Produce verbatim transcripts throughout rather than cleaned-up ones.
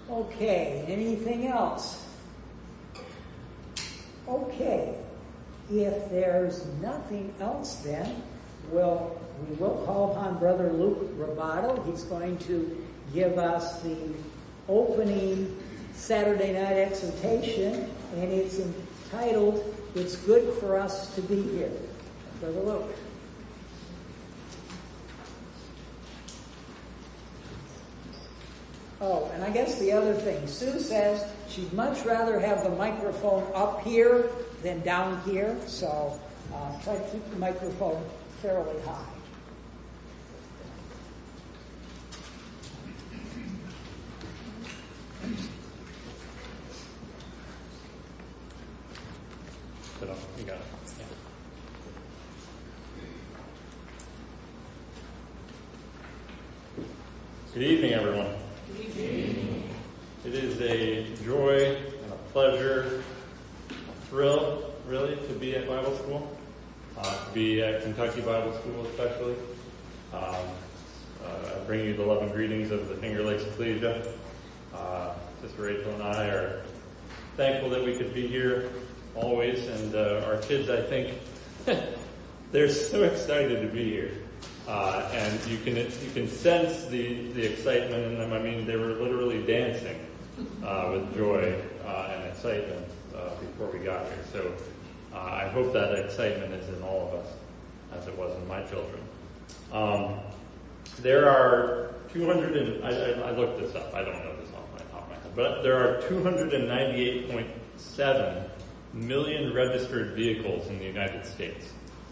Okay, anything else? Okay, if there's nothing else then, we'll, we will call upon Brother Luke Robato. He's going to give us the opening Saturday night exhortation, and it's entitled, "It's Good for Us to Be Here." Brother Luke. Oh, and I guess the other thing, Sue says she'd much rather have the microphone up here than down here, so uh, try to keep the microphone fairly high. Put up, you got it. Yeah. Good evening, everyone. Good evening. It is a joy and a pleasure, a thrill, really, to be at Bible school, uh, to be at Kentucky Bible School especially. Um, uh, I bring you the love and greetings of the Finger Lakes Ecclesia. Uh, Sister Rachel and I are thankful that we could be here always, and uh, our kids, I think, they're so excited to be here. Uh, and you can you can sense the, the excitement in them. I mean, they were literally dancing uh, with joy uh, and excitement uh, before we got here. So uh, I hope that excitement is in all of us, as it was in my children. Um, there are two hundred, and I, I, I looked this up. I don't know this off my top of my head, but there are two hundred ninety-eight point seven million registered vehicles in the United States,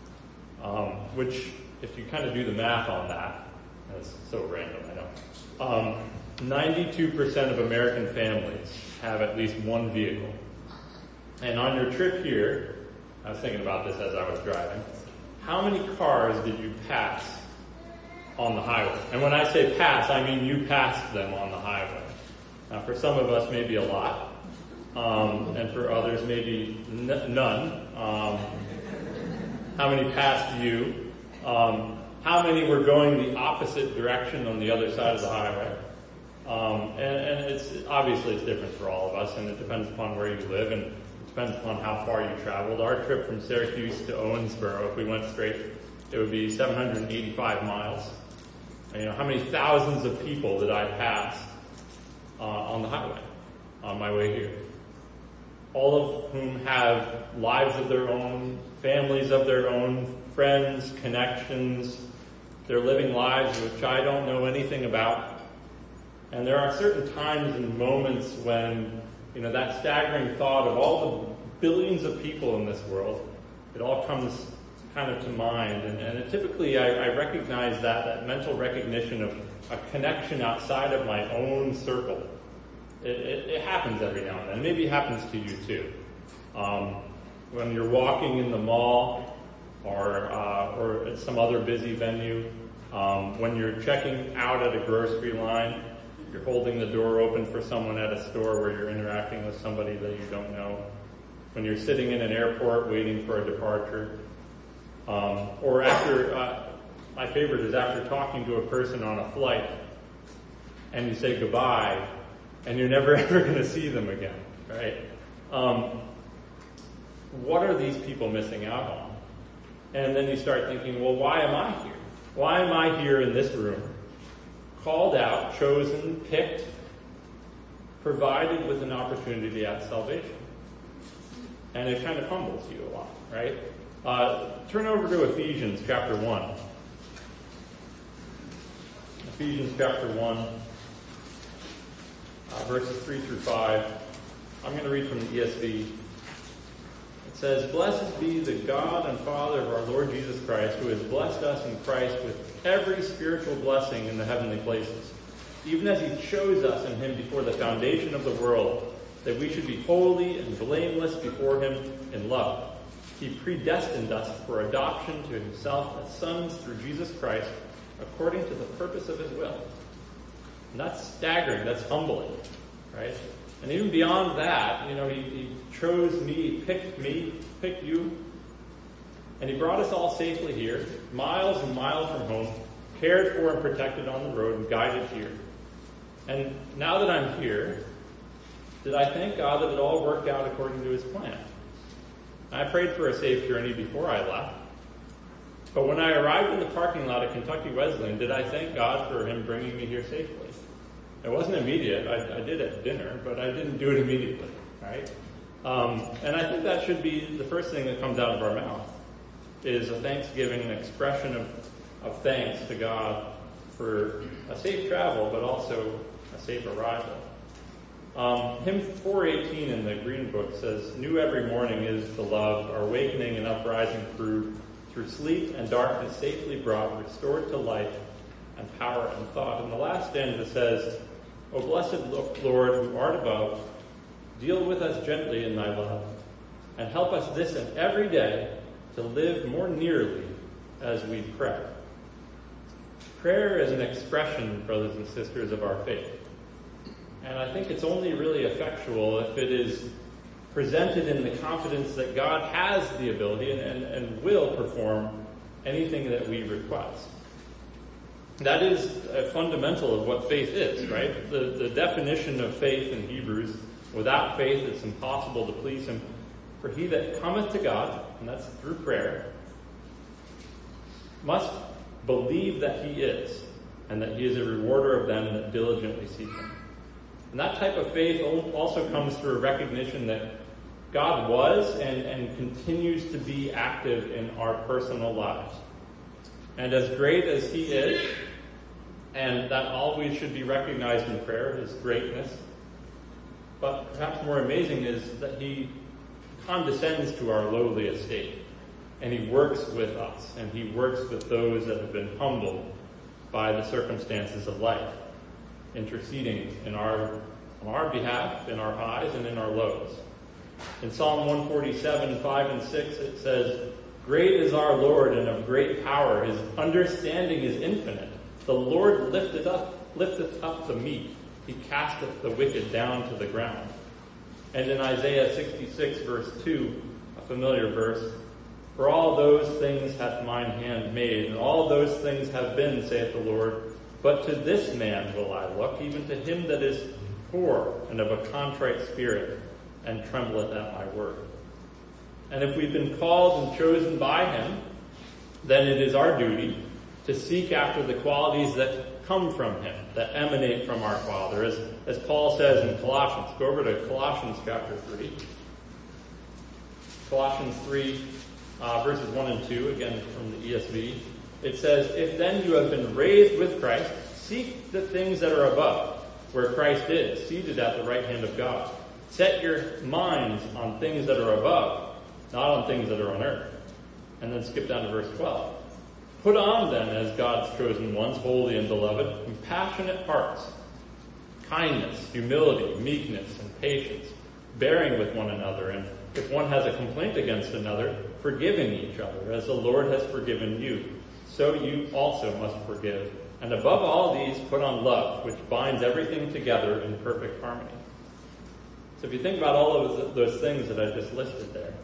um, which, if you kind of do the math on that, that's so random, I know. Um, ninety-two percent of American families have at least one vehicle. And on your trip here, I was thinking about this as I was driving, how many cars did you pass on the highway? And when I say pass, I mean you passed them on the highway. Now for some of us, maybe a lot. Um, and for others, maybe n- none. Um, how many passed you? Um, how many were going the opposite direction on the other side of the highway? Um, and, and it's obviously it's different for all of us, and it depends upon where you live, and it depends upon how far you traveled. Our trip from Syracuse to Owensboro, if we went straight, it would be seven hundred eighty-five miles. And, you know, how many thousands of people did I pass uh, on the highway on my way here? All of whom have lives of their own, families of their own, friends, connections. They're living lives which I don't know anything about. And there are certain times and moments when, you know, that staggering thought of all the billions of people in this world, it all comes kind of to mind. And, and it, typically I, I recognize that, that mental recognition of a connection outside of my own circle. It, it, it happens every now and then. Maybe it happens to you too. Um, when you're walking in the mall or uh, or at some other busy venue, um, when you're checking out at a grocery line, you're holding the door open for someone at a store where you're interacting with somebody that you don't know, when you're sitting in an airport waiting for a departure, um, or after, uh, my favorite is after talking to a person on a flight and you say goodbye, and you're never ever going to see them again, right? Um, what are these people missing out on? And then you start thinking, well, why am I here? Why am I here in this room? Called out, chosen, picked, provided with an opportunity at salvation. And it kind of humbles you a lot, right? Uh, turn over to Ephesians chapter one. Ephesians chapter one. Uh, verses three through five. I'm going to read from the E S V. It says, "Blessed be the God and Father of our Lord Jesus Christ, who has blessed us in Christ with every spiritual blessing in the heavenly places, even as he chose us in him before the foundation of the world, that we should be holy and blameless before him in love. He predestined us for adoption to himself as sons through Jesus Christ, according to the purpose of his will." And that's staggering. That's humbling, right? And even beyond that, you know, he, he chose me, he picked me, picked you, and he brought us all safely here, miles and miles from home, cared for and protected on the road and guided here. And now that I'm here, did I thank God that it all worked out according to his plan? I prayed for a safe journey before I left. But when I arrived in the parking lot at Kentucky Wesleyan, did I thank God for him bringing me here safely? It wasn't immediate. I, I did at dinner, but I didn't do it immediately, right? Um, and I think that should be the first thing that comes out of our mouth, is a thanksgiving, an expression of, of thanks to God for a safe travel, but also a safe arrival. Um, hymn four eighteen in the Green Book says, "New every morning is the love, our awakening and uprising through, through sleep and darkness safely brought, restored to life and power and thought." And the last stanza says, "O blessed Lord, who art above, deal with us gently in thy love, and help us this and every day to live more nearly as we pray." Prayer is an expression, brothers and sisters, of our faith. And I think it's only really effectual if it is presented in the confidence that God has the ability and, and, and will perform anything that we request. That is a fundamental of what faith is, right? The, the definition of faith in Hebrews, without faith it's impossible to please him. For he that cometh to God, and that's through prayer, must believe that he is, and that he is a rewarder of them that diligently seek him. And that type of faith also comes through a recognition that God was and, and continues to be active in our personal lives. And as great as he is, and that always should be recognized in prayer, his greatness, but perhaps more amazing is that he condescends to our lowly estate. And he works with us, and he works with those that have been humbled by the circumstances of life, interceding in our, on our behalf, in our highs and in our lows. In Psalm one forty-seven, five and six, it says, "Great is our Lord and of great power. His understanding is infinite. The Lord lifteth up, lifteth up the meek. He casteth the wicked down to the ground." And in Isaiah sixty-six, verse two, a familiar verse, "For all those things hath mine hand made, and all those things have been, saith the Lord. But to this man will I look, even to him that is poor and of a contrite spirit, and trembleth at my word." And if we've been called and chosen by him, then it is our duty to seek after the qualities that come from him, that emanate from our Father. As, as Paul says in Colossians, go over to Colossians chapter three. Colossians three, uh, verses one and two, again from the E S V. It says, "If then you have been raised with Christ, seek the things that are above, where Christ is, seated at the right hand of God. Set your minds on things that are above, not on things that are on earth." And then skip down to verse twelve. "Put on then, as God's chosen ones, holy and beloved, compassionate hearts, kindness, humility, meekness, and patience, bearing with one another, and if one has a complaint against another, forgiving each other, as the Lord has forgiven you, so you also must forgive. And above all these, put on love, which binds everything together in perfect harmony." So if you think about all of those things that I just listed there,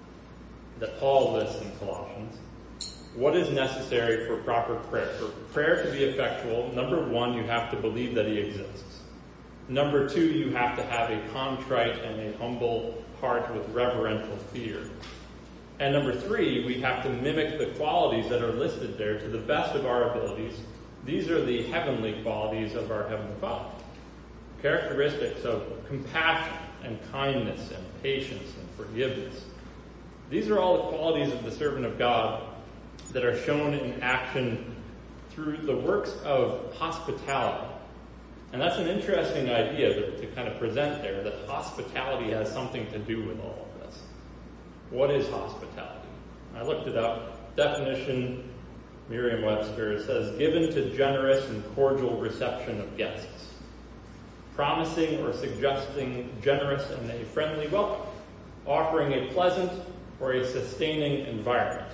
that Paul lists in Colossians, what is necessary for proper prayer? For prayer to be effectual, number one, you have to believe that he exists. Number two, you have to have a contrite and a humble heart with reverential fear. And number three, we have to mimic the qualities that are listed there to the best of our abilities. These are the heavenly qualities of our Heavenly Father. Characteristics of compassion and kindness and patience and forgiveness. These are all the qualities of the servant of God that are shown in action through the works of hospitality. And that's an interesting idea to, to kind of present there, that hospitality has something to do with all of this. What is hospitality? I looked it up. Definition, Merriam-Webster, it says, given to generous and cordial reception of guests, promising or suggesting generous and a friendly welcome, offering a pleasant or a sustaining environment.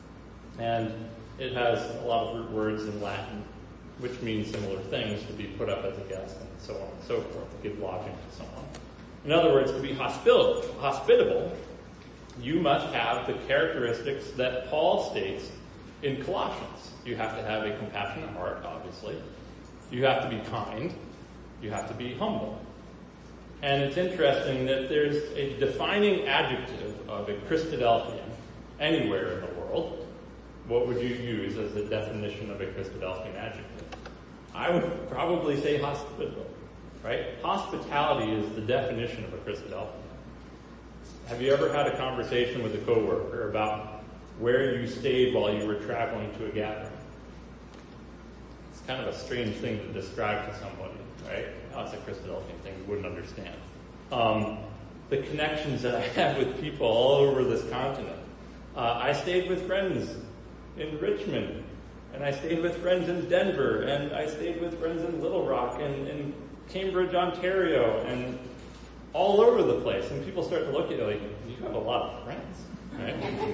And it has a lot of root words in Latin, which means similar things, to be put up as a guest and so on and so forth, to give lodging to someone. In other words, to be hospitable, hospitable, you must have the characteristics that Paul states in Colossians. You have to have a compassionate heart, obviously. You have to be kind. You have to be humble. And it's interesting that there's a defining adjective of a Christadelphian anywhere in the world. What would you use as a definition of a Christadelphian adjective? I would probably say hospitable, right? Hospitality is the definition of a Christadelphian. Have you ever had a conversation with a coworker about where you stayed while you were traveling to a gathering? It's kind of a strange thing to describe to somebody, right? Oh, it's a Christadelphian thing, you wouldn't understand. Um, the connections that I have with people all over this continent. Uh, I stayed with friends in Richmond, and I stayed with friends in Denver, and I stayed with friends in Little Rock, and in Cambridge, Ontario, and all over the place. And people start to look at you like, you have a lot of friends, right?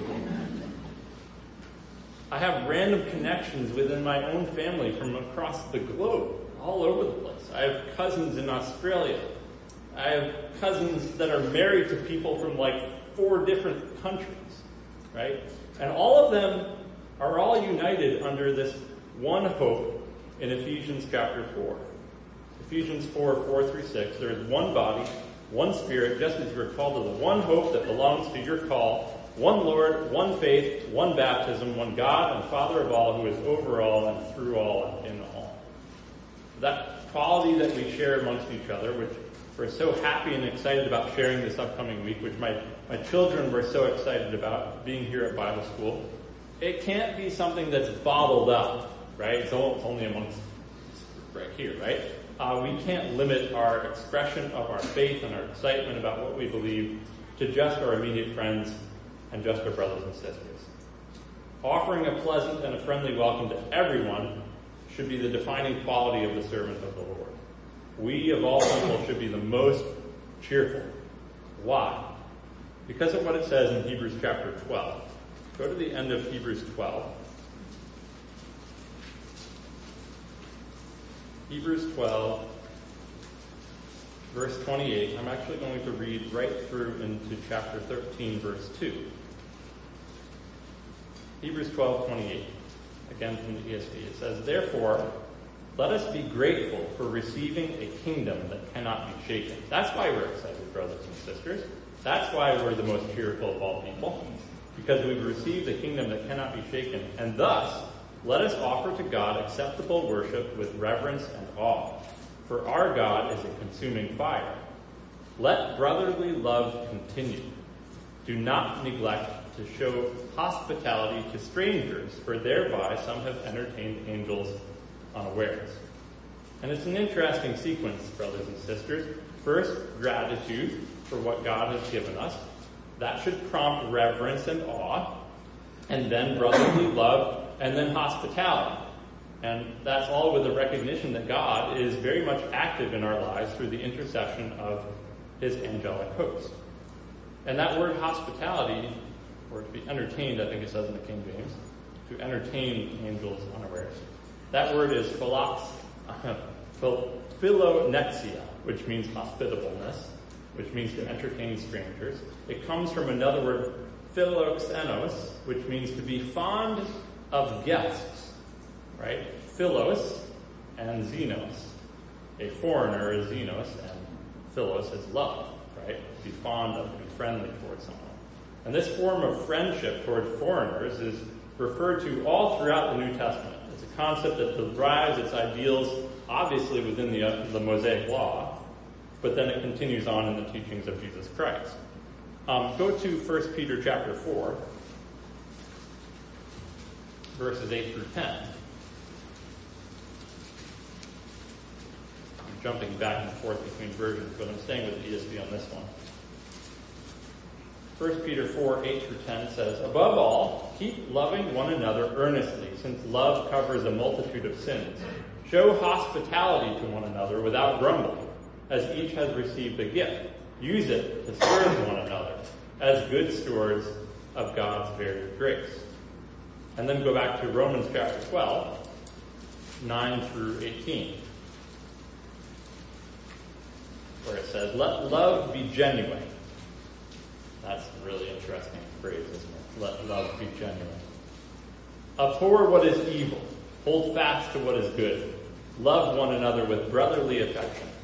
I have random connections within my own family from across the globe, all over the place. I have cousins in Australia. I have cousins that are married to people from like four different countries, right? And all of them are all united under this one hope in Ephesians chapter four. Ephesians four, four through six, there is one body, one spirit, just as you are called to the one hope that belongs to your call, one Lord, one faith, one baptism, one God and Father of all, who is over all and through all and in all. That quality that we share amongst each other, which we're so happy and excited about sharing this upcoming week, which my, my children were so excited about being here at Bible school, it can't be something that's bottled up, right? It's only amongst right here, right? Uh, we can't limit our expression of our faith and our excitement about what we believe to just our immediate friends and just our brothers and sisters. Offering a pleasant and a friendly welcome to everyone should be the defining quality of the servant of the Lord. We, of all people, should be the most cheerful. Why? Because of what it says in Hebrews chapter twelve. Go to the end of Hebrews twelve. Hebrews twelve, verse twenty-eight. I'm actually going to read right through into chapter thirteen, verse two. Hebrews twelve, twenty-eight. Again from the E S V. It says, "Therefore, let us be grateful for receiving a kingdom that cannot be shaken." That's why we're excited, brothers and sisters. That's why we're the most cheerful of all people. Because we've received a kingdom that cannot be shaken. And thus, let us offer to God acceptable worship with reverence and awe. For our God is a consuming fire. Let brotherly love continue. Do not neglect to show hospitality to strangers, for thereby some have entertained angels unawares. And it's an interesting sequence, brothers and sisters. First, gratitude for what God has given us. That should prompt reverence and awe. And then brotherly love, and then hospitality. And that's all with a recognition that God is very much active in our lives through the intercession of his angelic host. And that word hospitality, or to be entertained, I think it says in the King James, to entertain angels unawares. That word is philox, philonexia, which means hospitableness, which means to entertain strangers. It comes from another word, philoxenos, which means to be fond of guests, right? Philos and xenos. A foreigner is xenos, and philos is love, right? To be fond of, to be friendly towards someone. And this form of friendship toward foreigners is referred to all throughout the New Testament. It's a concept that derives its ideals, obviously, within the, uh, the Mosaic Law, but then it continues on in the teachings of Jesus Christ. Um, go to First Peter chapter four, verses eight through ten. I'm jumping back and forth between versions, but I'm staying with the E S V on this one. First Peter four, eight through ten says, "Above all, keep loving one another earnestly, since love covers a multitude of sins. Show hospitality to one another without grumbling, as each has received a gift. Use it to serve one another as good stewards of God's varied grace." And then go back to Romans chapter twelve, nine through eighteen, where it says, "Let love be genuine." That's a really interesting phrase, isn't it? Let love be genuine. "Abhor what is evil. Hold fast to what is good. Love one another with brotherly affection.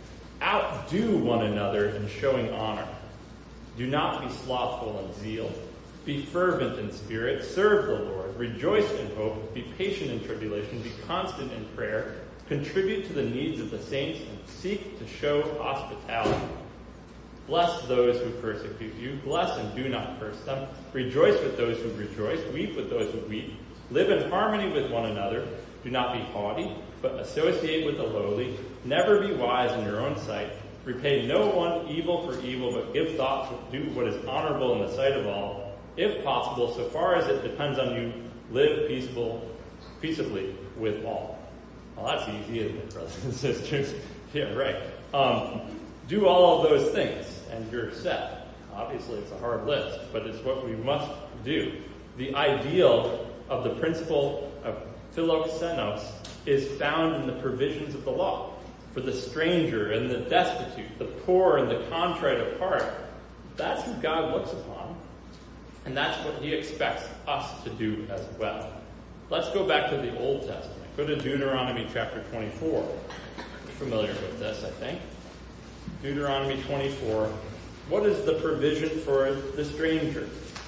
outdo one another in showing honor. Do not be slothful in zeal. Be fervent in spirit. Serve the Lord. Rejoice in hope. Be patient in tribulation. Be constant in prayer. Contribute to the needs of the saints and seek to show hospitality. Bless those who persecute you. Bless and do not curse them. Rejoice with those who rejoice. Weep with those who weep. Live in harmony with one another. Do not be haughty, but associate with the lowly. Never be wise in your own sight. Repay no one evil for evil, but give thought to do what is honorable in the sight of all. If possible, so far as it depends on you, live peaceable, peaceably with all. Well, that's easy, isn't it, brothers and sisters? Yeah, right. Um, do all of those things, and you're set. Obviously, it's a hard list, but it's what we must do. The ideal of the principle of philoxenos is found in the provisions of the law. For the stranger and the destitute, the poor and the contrite of heart, that's who God looks upon. And that's what he expects us to do as well. Let's go back to the Old Testament. Go to Deuteronomy chapter twenty-four. You're familiar with this, I think. Deuteronomy twenty-four. What is the provision for the stranger?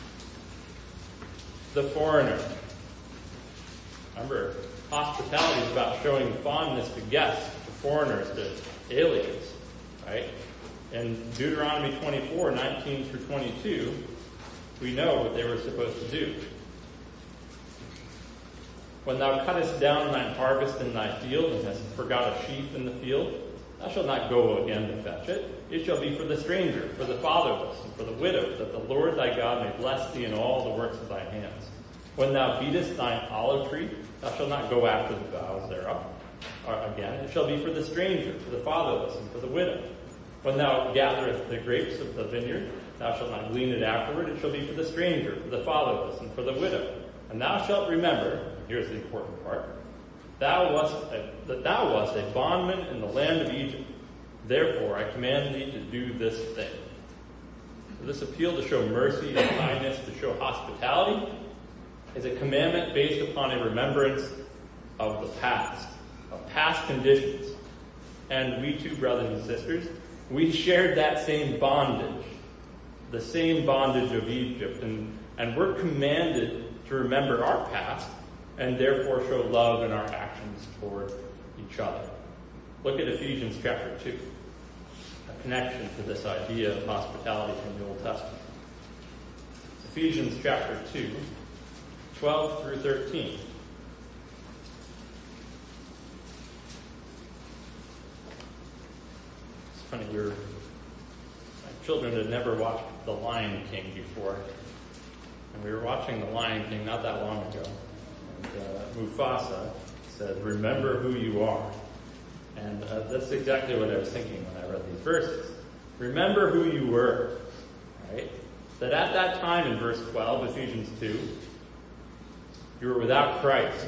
The foreigner. Remember, hospitality is about showing fondness to guests, to foreigners, to aliens, right? In Deuteronomy twenty-four, nineteen through twenty-two, we know what they were supposed to do. When thou cuttest down thine harvest in thy field, and hast forgot a sheaf in the field, thou shalt not go again to fetch it. It shall be for the stranger, for the fatherless, and for the widow, that the Lord thy God may bless thee in all the works of thy hands. When thou beatest thine olive tree, thou shalt not go after the boughs thereof. Or again, it shall be for the stranger, for the fatherless, and for the widow. When thou gatherest the grapes of the vineyard, thou shalt not glean it afterward. It shall be for the stranger, for the fatherless, and for the widow. And thou shalt remember, here's the important part, thou wast a, that thou wast a bondman in the land of Egypt. Therefore I command thee to do this thing. So this appeal to show mercy and kindness, to show hospitality, is a commandment based upon a remembrance of the past, of past conditions. And we too, brothers and sisters, we shared that same bondage, the same bondage of Egypt, and, and we're commanded to remember our past and therefore show love in our actions toward each other. Look at Ephesians chapter two, a connection to this idea of hospitality from the Old Testament. Ephesians chapter two, twelve through thirteen. It's funny, we were, my children had never watched The Lion King before. And we were watching The Lion King not that long ago. And uh, Mufasa said, remember who you are. And uh, that's exactly what I was thinking when I read these verses. Remember who you were. Right? That at that time in verse twelve, Ephesians two, you were without Christ,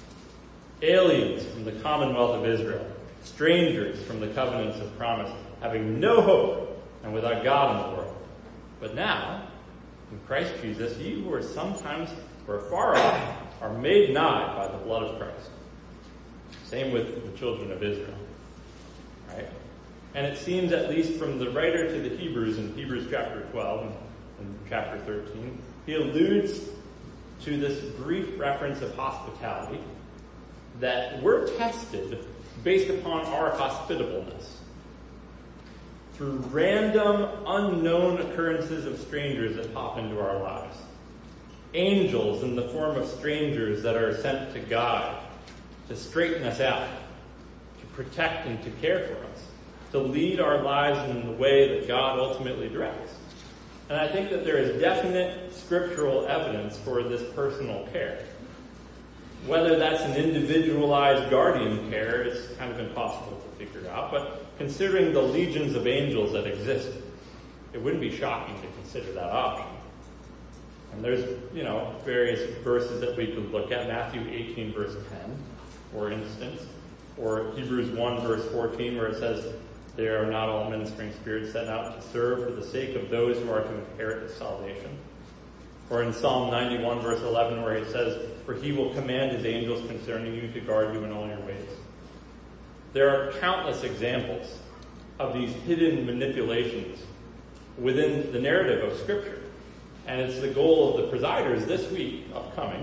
aliens from the commonwealth of Israel, strangers from the covenants of promise, having no hope and without God in the world. But now, in Christ Jesus, ye who were sometimes were far off are made nigh by the blood of Christ. Same with the children of Israel. Right? And it seems, at least from the writer to the Hebrews in Hebrews chapter twelve and, and chapter thirteen, he alludes to this brief reference of hospitality, that we're tested based upon our hospitableness. Through random, unknown occurrences of strangers that pop into our lives. Angels in the form of strangers that are sent to God to straighten us out, to protect and to care for us, to lead our lives in the way that God ultimately directs. And I think that there is definite scriptural evidence for this personal care. Whether that's an individualized guardian care is kind of impossible to figure out, but considering the legions of angels that exist, it wouldn't be shocking to consider that option. And there's, you know, various verses that we could look at. Matthew eighteen verse ten, for instance, or Hebrews one verse fourteen, where it says, there are not all ministering spirits sent out to serve for the sake of those who are to inherit the salvation. Or in Psalm ninety-one verse eleven, where it says, for he will command his angels concerning you to guard you in all your ways. There are countless examples of these hidden manipulations within the narrative of Scripture. And it's the goal of the presiders this week, upcoming,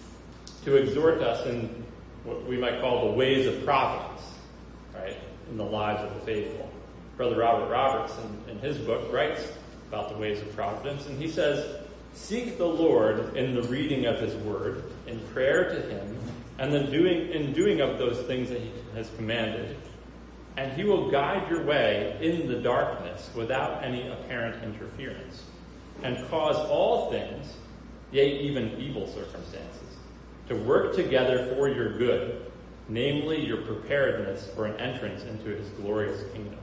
to exhort us in what we might call the ways of providence, right, in the lives of the faithful. Brother Robert Roberts, in, in his book, writes about the ways of providence, and he says, seek the Lord in the reading of his word, in prayer to him, and then doing in doing of those things that he has commanded, and he will guide your way in the darkness without any apparent interference, and cause all things, yea, even evil circumstances, to work together for your good, namely your preparedness for an entrance into his glorious kingdom.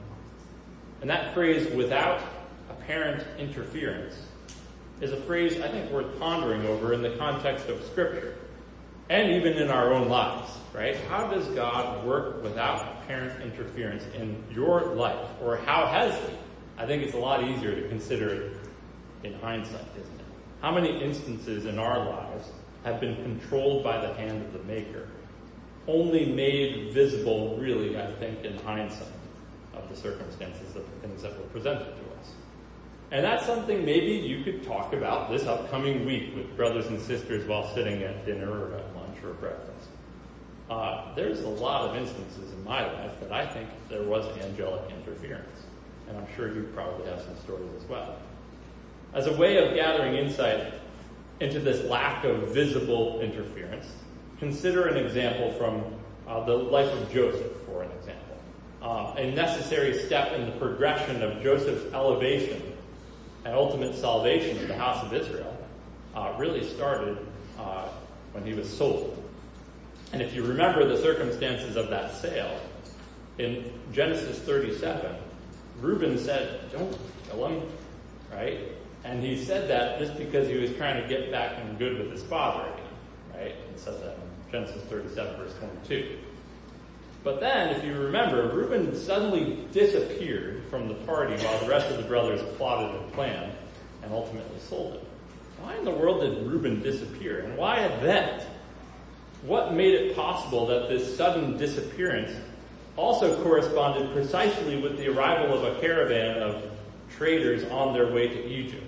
And that phrase, without apparent interference, is a phrase I think worth pondering over in the context of Scripture, and even in our own lives, right? How does God work without apparent interference in your life? Or how has he? I think it's a lot easier to consider it in hindsight, isn't it? How many instances in our lives have been controlled by the hand of the Maker, only made visible, really, I think, in hindsight of the circumstances of the things that were presented to us? And that's something maybe you could talk about this upcoming week with brothers and sisters while sitting at dinner or at lunch or breakfast. Uh, there's a lot of instances in my life that I think there was angelic interference. And I'm sure you probably have some stories as well. As a way of gathering insight into this lack of visible interference, consider an example from uh, the life of Joseph, for an example. Uh, a necessary step in the progression of Joseph's elevation and ultimate salvation of the house of Israel uh, really started uh, when he was sold. And if you remember the circumstances of that sale, in Genesis thirty-seven, Reuben said, don't kill him, right? And he said that just because he was trying to get back in good with his father again, right? It says that in Genesis thirty-seven, verse twenty-two. But then, if you remember, Reuben suddenly disappeared from the party while the rest of the brothers plotted and planned and ultimately sold him. Why in the world did Reuben disappear? And why at that? What made it possible that this sudden disappearance also corresponded precisely with the arrival of a caravan of traders on their way to Egypt?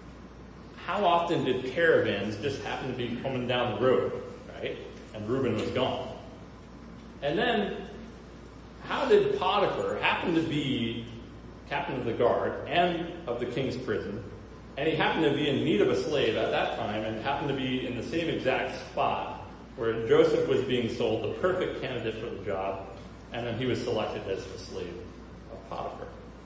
How often did caravans just happen to be coming down the road, right? And Reuben was gone. And then, how did Potiphar happen to be captain of the guard and of the king's prison, and he happened to be in need of a slave at that time and happened to be in the same exact spot where Joseph was being sold, the perfect candidate for the job, and then he was selected as the slave of Potiphar?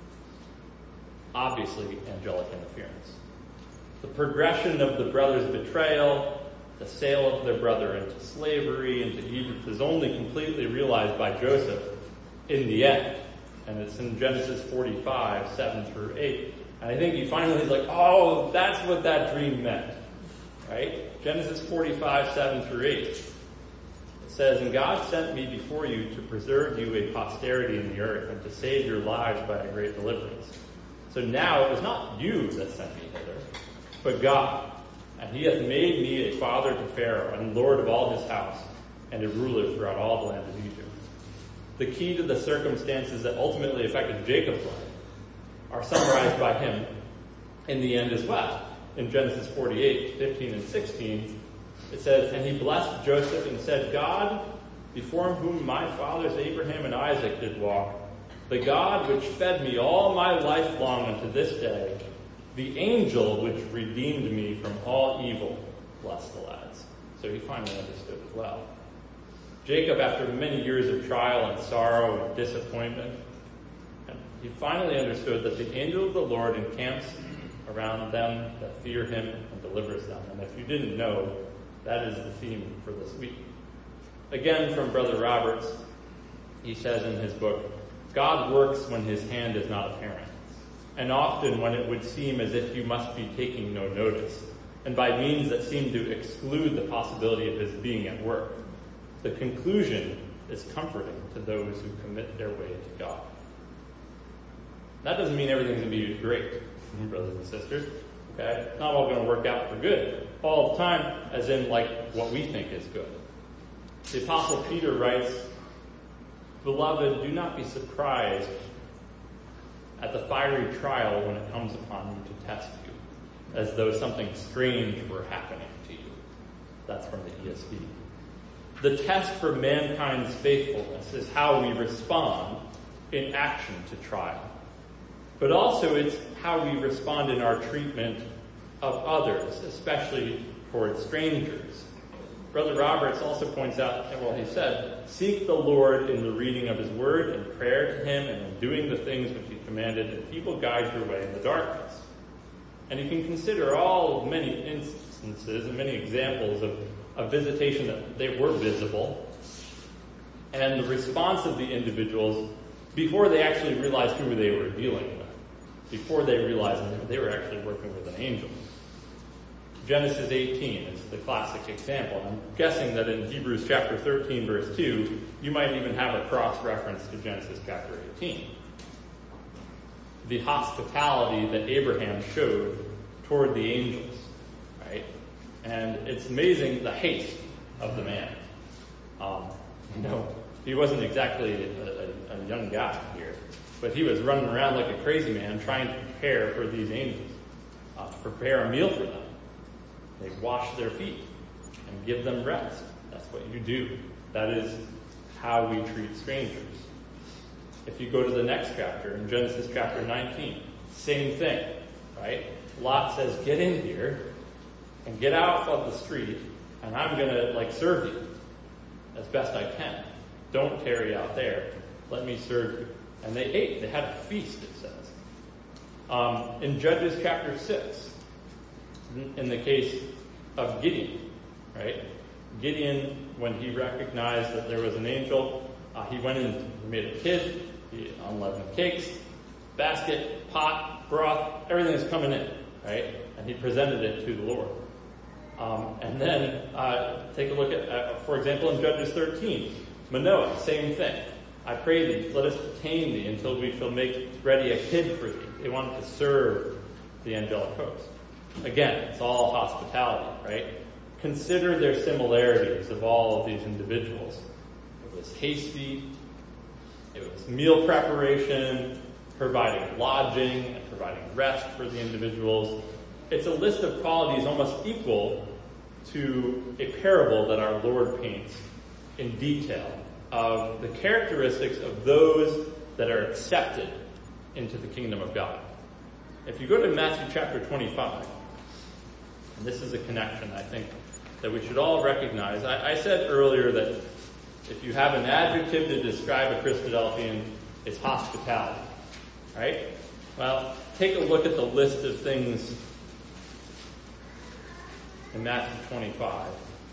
Obviously, angelic interference. The progression of the brothers' betrayal, the sale of their brother into slavery, into Egypt, is only completely realized by Joseph in the end. And it's in Genesis forty-five, seven through eight. And I think he finally is like, oh, that's what that dream meant. Right? Genesis forty-five, seven through eight. It says, and God sent me before you to preserve you a posterity in the earth and to save your lives by a great deliverance. So now it was not you that sent me hither, but God. And he hath made me a father to Pharaoh, and lord of all his house, and a ruler throughout all the land of Egypt. The key to the circumstances that ultimately affected Jacob's life are summarized by him in the end as well. In Genesis forty-eight, fifteen and sixteen, it says, and he blessed Joseph and said, God, before whom my fathers Abraham and Isaac did walk, the God which fed me all my life long unto this day, the angel which redeemed me from all evil, bless the lads. So he finally understood as well. Jacob, after many years of trial and sorrow and disappointment, he finally understood that the angel of the Lord encamps around them that fear him and delivers them. And if you didn't know, that is the theme for this week. Again, from Brother Roberts, he says in his book, God works when his hand is not apparent, and often when it would seem as if you must be taking no notice, and by means that seem to exclude the possibility of his being at work. The conclusion is comforting to those who commit their way to God. That doesn't mean everything's going to be great, brothers and sisters. Okay? It's not all going to work out for good all the time, as in like what we think is good. The Apostle Peter writes, Beloved, do not be surprised fiery trial when it comes upon you to test you, as though something strange were happening to you. That's from the E S V. The test for mankind's faithfulness is how we respond in action to trial. But also it's how we respond in our treatment of others, especially towards strangers. Brother Roberts also points out, well, he said, seek the Lord in the reading of his word and prayer to him and in doing the things which he commanded, and he will guide your way in the darkness. And you can consider all of many instances and many examples of, of visitation that they were visible, and the response of the individuals before they actually realized who they were dealing with, before they realized that they were actually working with an angel. Genesis eighteen is the classic example. I'm guessing that in Hebrews chapter thirteen, verse two, you might even have a cross-reference to Genesis chapter eighteen. The hospitality that Abraham showed toward the angels, right? And it's amazing the haste of the man. Um, you know, he wasn't exactly a, a, a young guy here, but he was running around like a crazy man trying to prepare for these angels, uh, prepare a meal for them. They wash their feet and give them rest. That's what you do. That is how we treat strangers. If you go to the next chapter, in Genesis chapter nineteen, same thing, right? Lot says, get in here and get out of the street, and I'm going to, like, serve you as best I can. Don't tarry out there. Let me serve you. And they ate. They had a feast, it says. Um, in Judges chapter six, in the case of Gideon, right? Gideon, when he recognized that there was an angel, uh, he went and made a kid, he unleavened cakes, basket, pot, broth, everything is coming in, right? And he presented it to the Lord. Um, and then uh, take a look at, uh, for example, in Judges thirteen, Manoah, same thing. I pray thee, let us detain thee until we shall make ready a kid for thee. They wanted to serve the angelic host. Again, it's all hospitality, right? Consider their similarities of all of these individuals. It was hasty, it was meal preparation, providing lodging, and providing rest for the individuals. It's a list of qualities almost equal to a parable that our Lord paints in detail of the characteristics of those that are accepted into the kingdom of God. If you go to Matthew chapter twenty-five, and this is a connection I think that we should all recognize. I, I said earlier that if you have an adjective to describe a Christadelphian, it's hospitality, right? Well, take a look at the list of things in Matthew twenty-five.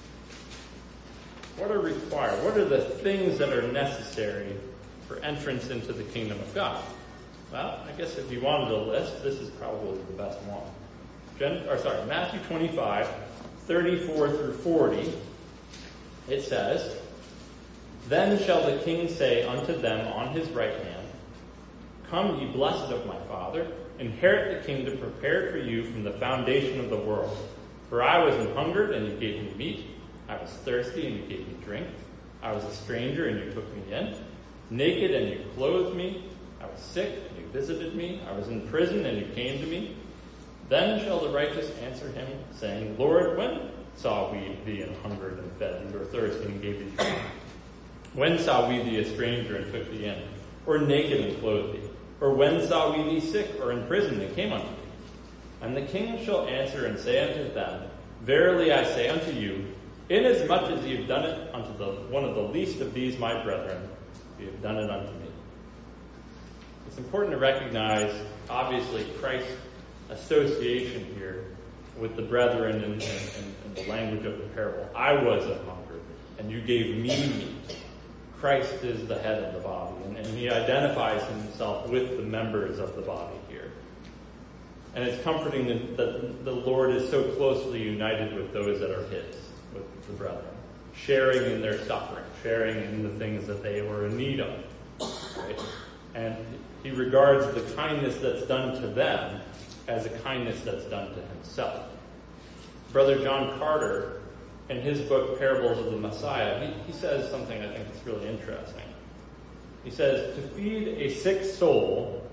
What are required? What are the things that are necessary for entrance into the kingdom of God? Well, I guess if you wanted a list, this is probably the best one. Gen, or sorry, Matthew twenty-five, thirty-four through forty, it says, Then shall the king say unto them on his right hand, Come, ye blessed of my Father, inherit the kingdom prepared for you from the foundation of the world. For I was an hungered, and you gave me meat. I was thirsty, and you gave me drink. I was a stranger, and you took me in. Naked, and you clothed me. I was sick, and you visited me. I was in prison, and you came to me. Then shall the righteous answer him, saying, Lord, when saw we thee an hungered and fed thee, or thirsty and gave thee drink? When saw we thee a stranger and took thee in, or naked and clothed thee? Or when saw we thee sick or in prison and came unto thee? And the king shall answer and say unto them, Verily I say unto you, inasmuch as ye have done it unto the one of the least of these my brethren, ye have done it unto me. It's important to recognize, obviously, Christ's association here with the brethren in, in, in the language of the parable. I was a hungered, and you gave me meat. Christ is the head of the body, and, and he identifies himself with the members of the body here. And it's comforting that, that the Lord is so closely united with those that are his, with the brethren, sharing in their suffering, sharing in the things that they were in need of. Right? And he regards the kindness that's done to them as a kindness that's done to himself. Brother John Carter, in his book, Parables of the Messiah, he, he says something I think that's really interesting. He says, to feed a sick soul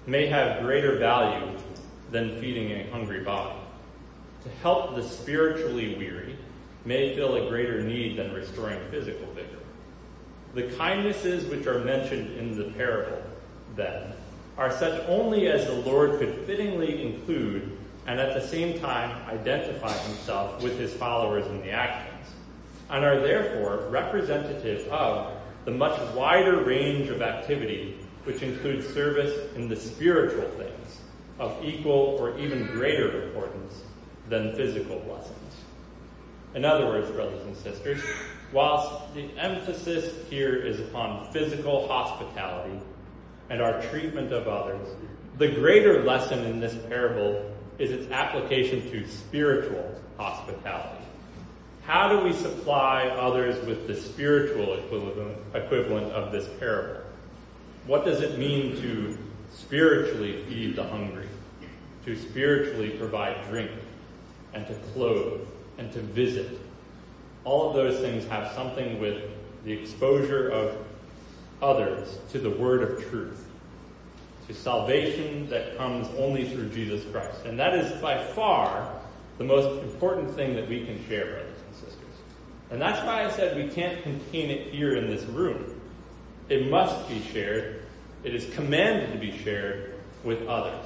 may have greater value than feeding a hungry body. To help the spiritually weary may fill a greater need than restoring physical vigor. The kindnesses which are mentioned in the parable, then, are such only as the Lord could fittingly include and at the same time identify himself with his followers in the actions, and are therefore representative of the much wider range of activity which includes service in the spiritual things of equal or even greater importance than physical blessings. In other words, brothers and sisters, whilst the emphasis here is upon physical hospitality and our treatment of others, the greater lesson in this parable is its application to spiritual hospitality. How do we supply others with the spiritual equivalent, equivalent of this parable? What does it mean to spiritually feed the hungry, to spiritually provide drink, and to clothe, and to visit? All of those things have something with the exposure of others to the word of truth, to salvation that comes only through Jesus Christ. And that is by far the most important thing that we can share, brothers and sisters. And that's why I said we can't contain it here in this room. It must be shared. It is commanded to be shared with others.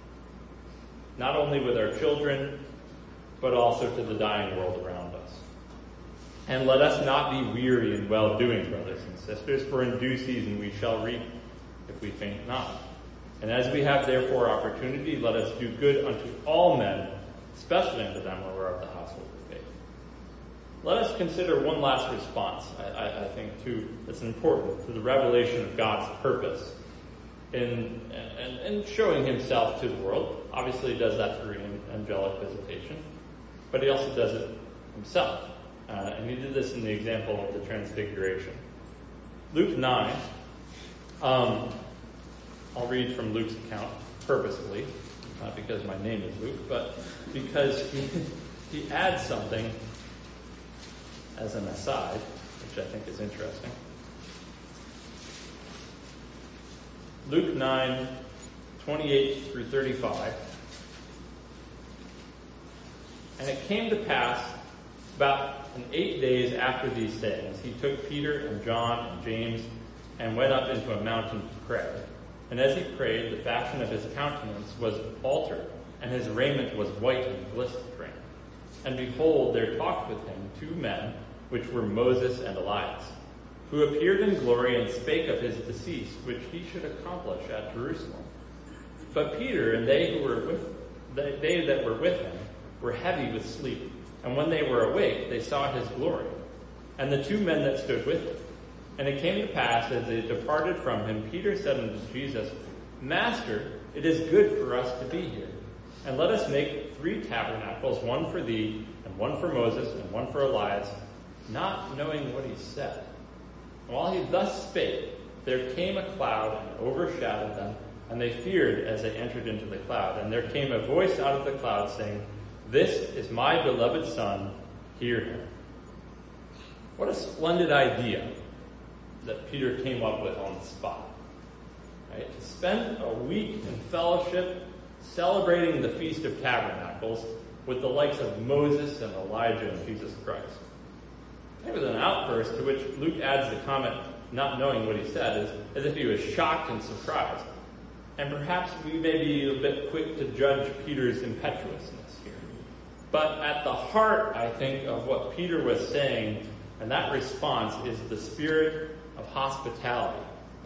Not only with our children, but also to the dying world around us. And let us not be weary in well-doing, brothers and sisters, for in due season we shall reap if we faint not. And as we have therefore opportunity, let us do good unto all men, especially unto them who are of the household of faith. Let us consider one last response, I, I, I think, to that's important, to the revelation of God's purpose in, in, in showing himself to the world. Obviously he does that through angelic visitation, but he also does it himself. Uh, and he did this in the example of the transfiguration. Luke nine, um, I'll read from Luke's account purposefully, not because my name is Luke, but because he, he adds something as an aside, which I think is interesting. Luke nine, twenty-eight through thirty-five. And it came to pass about in eight days after these sayings, he took Peter and John and James and went up into a mountain to pray. And as he prayed, the fashion of his countenance was altered, and his raiment was white and glistering. And behold, there talked with him two men, which were Moses and Elias, who appeared in glory and spake of his decease, which he should accomplish at Jerusalem. But Peter and they who were with they, they that were with him were heavy with sleep, and when they were awake, they saw his glory, and the two men that stood with him. And it came to pass, as they departed from him, Peter said unto Jesus, Master, it is good for us to be here. And let us make three tabernacles, one for thee, and one for Moses, and one for Elias, not knowing what he said. And while he thus spake, there came a cloud and overshadowed them, and they feared as they entered into the cloud. And there came a voice out of the cloud saying, This is my beloved Son, hear him. What a splendid idea that Peter came up with on the spot. Right? To spend a week in fellowship celebrating the Feast of Tabernacles with the likes of Moses and Elijah and Jesus Christ. It was an outburst to which Luke adds the comment, not knowing what he said, as, as if he was shocked and surprised. And perhaps we may be a bit quick to judge Peter's impetuousness here. But at the heart, I think, of what Peter was saying, and that response, is the spirit of hospitality.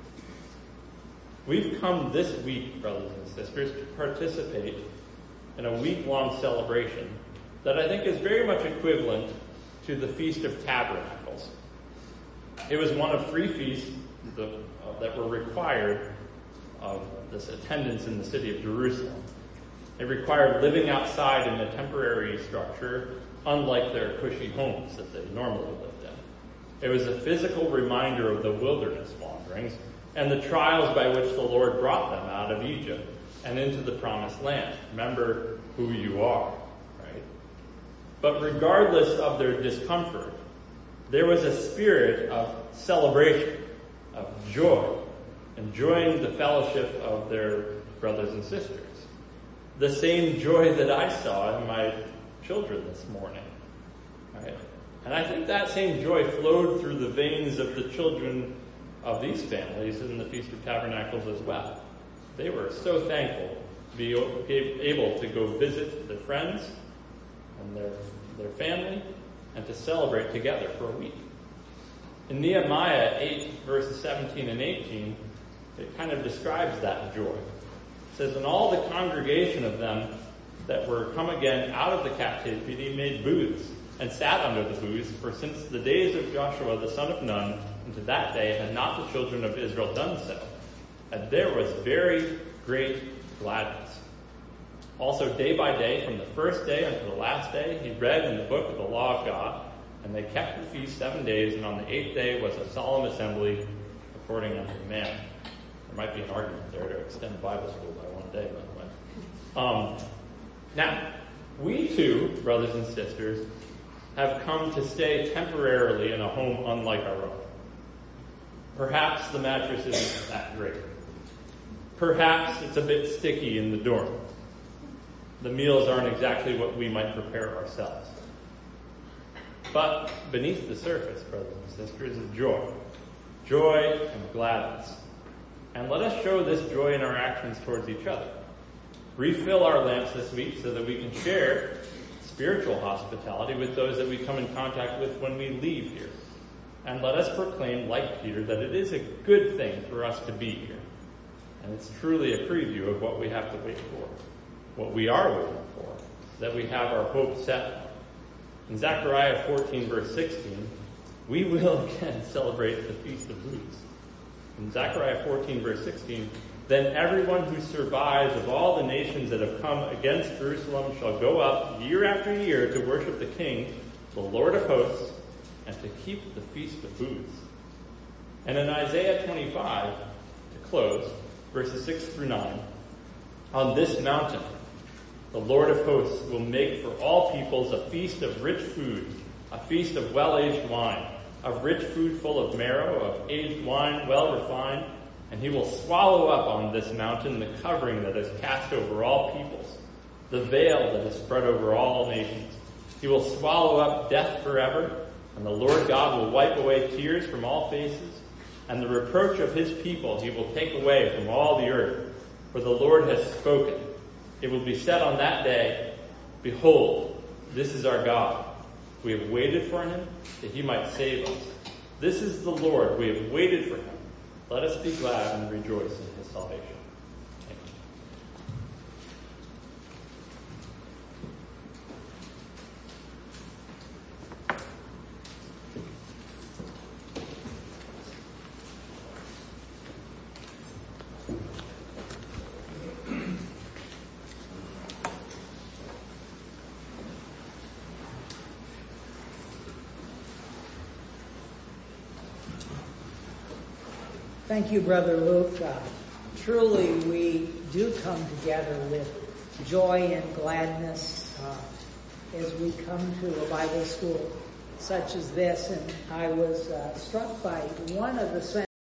We've come this week, brothers and sisters, to participate in a week-long celebration that I think is very much equivalent to the Feast of Tabernacles. It was one of three feasts that, uh, that were required of this attendance in the city of Jerusalem. It required living outside in a temporary structure, unlike their cushy homes that they normally lived in. It was a physical reminder of the wilderness wanderings and the trials by which the Lord brought them out of Egypt and into the promised land. Remember who you are, right? But regardless of their discomfort, there was a spirit of celebration, of joy, enjoying the fellowship of their brothers and sisters. The same joy that I saw in my children this morning. Right? And I think that same joy flowed through the veins of the children of these families in the Feast of Tabernacles as well. They were so thankful to be able to go visit their friends and their, their family and to celebrate together for a week. In Nehemiah eight, verses seventeen and eighteen, it kind of describes that joy. It says, "And all the congregation of them that were come again out of the captivity made booths, and sat under the booths, for since the days of Joshua the son of Nun, unto that day had not the children of Israel done so. And there was very great gladness. Also day by day, from the first day unto the last day, he read in the book of the law of God, and they kept the feast seven days, and on the eighth day was a solemn assembly according unto the manner." There might be an argument there to extend Bible school by one day, by the way. Um, now, we too, brothers and sisters, have come to stay temporarily in a home unlike our own. Perhaps the mattress isn't that great. Perhaps it's a bit sticky in the dorm. The meals aren't exactly what we might prepare ourselves. But beneath the surface, brothers and sisters, is joy. Joy and gladness. And let us show this joy in our actions towards each other. Refill our lamps this week so that we can share spiritual hospitality with those that we come in contact with when we leave here. And let us proclaim, like Peter, that it is a good thing for us to be here. And it's truly a preview of what we have to wait for, what we are waiting for, that we have our hope set on. In Zechariah fourteen, verse sixteen, we will again celebrate the Feast of Booths. In Zechariah fourteen, verse sixteen, "Then everyone who survives of all the nations that have come against Jerusalem shall go up year after year to worship the King, the Lord of hosts, and to keep the Feast of Booths." And in Isaiah twenty-five, to close, verses six through nine, "On this mountain the Lord of hosts will make for all peoples a feast of rich food, a feast of well-aged wine, of rich food full of marrow, of aged wine well refined, and he will swallow up on this mountain the covering that is cast over all peoples, the veil that is spread over all nations. He will swallow up death forever, and the Lord God will wipe away tears from all faces, and the reproach of his people he will take away from all the earth. For the Lord has spoken. It will be said on that day, Behold, this is our God. We have waited for him, that he might save us. This is the Lord. We have waited for him. Let us be glad and rejoice in his salvation." Thank you. Thank you, Brother Luke. Uh, truly, we do come together with joy and gladness uh, as we come to a Bible school such as this. And I was uh, struck by one of the